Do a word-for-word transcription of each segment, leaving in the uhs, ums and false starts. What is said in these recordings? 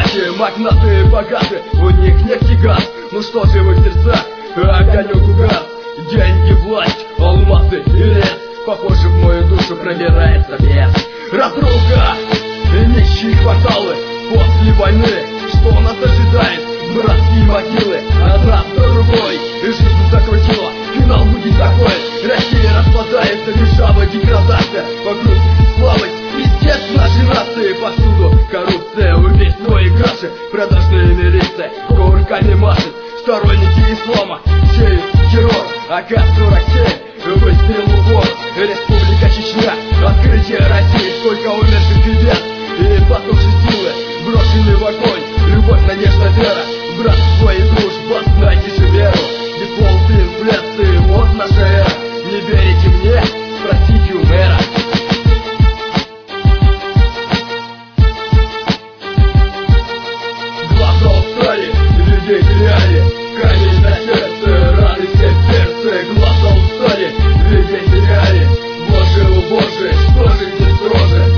богаче, магнаты богаты, у них нефть и газ. Ну что же в их сердцах, огонек угас. Деньги, власть, алмазы и лес, похоже, в мою душу пробирается бес. Разруха, нищие кварталы после войны. Что нас ожидает? Братские могилы, одна за другой. И жизнь закрутила, финал будет такой. Россия распадается, лишава деградация. Вокруг слабость, пиздец нашей нации. Повсюду коррупция, убийство и краши. Продажные милиции курками машет. Сторонники ислама сеют террор. А ка сорок семь выстрел в упор. Республика Чечня, открытие России. Сколько умерших ребят и потухшей силы, брошенный в огонь. Любовь, надежда, вера, братство и дружба, знайте же веру. Дефолт, инфляции, вот наша эра. Не верите мне? Спросите у мэра. Глаза устали, людей теряли, камень на сердце, раны все в сердце. Глаза устали, людей теряли. Боже, о Боже, что же здесь строже?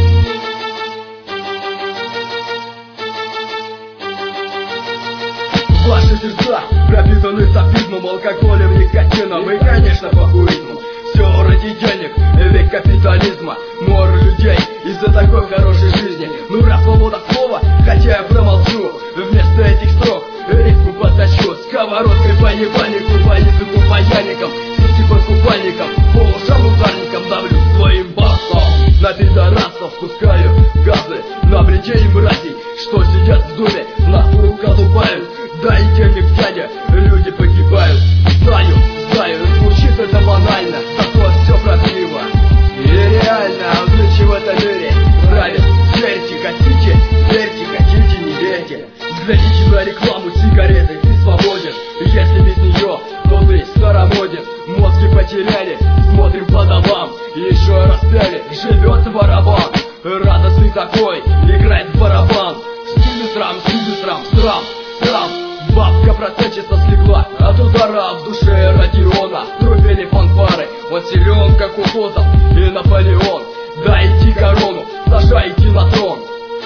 Ваши сердца пропитаны софизмом, алкоголем, никотином и, конечно, факуизмом. Все ради денег, век капитализма. Мор людей из-за такой хорошей жизни. Ну раз свобода слова, хотя я промолчу. Вместо этих строк рифму подтащу. Сковородкой по ебальнику, по языку паяникам, сети по купальникам, по ушам ударникам давлю своим басом. На пидорасов спускаю газы, на бредей мразей, что сидят в думе, нахуй колупают. Дай денег, дядя, люди погибают. Знаю, знаю, звучит это банально, зато все правдиво и реально. Нынче в этом мире правит, верьте, хотите, верьте, хотите, не верьте. Взгляните на рекламу сигареты, ты свободен. Если без нее, то ты старомоден. Мозги потеряли, смотрим по домам. Еще распяли, живет барабан. Радостный такой, играет в барабан. Стиль срам, стиль срам, срам, срам. Бабка процентчица слегла от удара в душе Родиона. Трубили фанфары, он силен, как Кутузов и Наполеон. Дайте корону, сажайте на трон.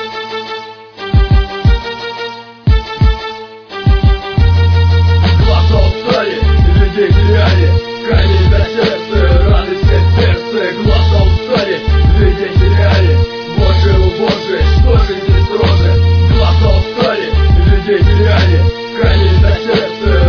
Глаза устали, людей теряли, камень на сердце, раны все в сердце. Глаза устали, людей теряли. Боже, о Боже, что же здесь строже? Глаза устали, людей теряли, камень на сердце.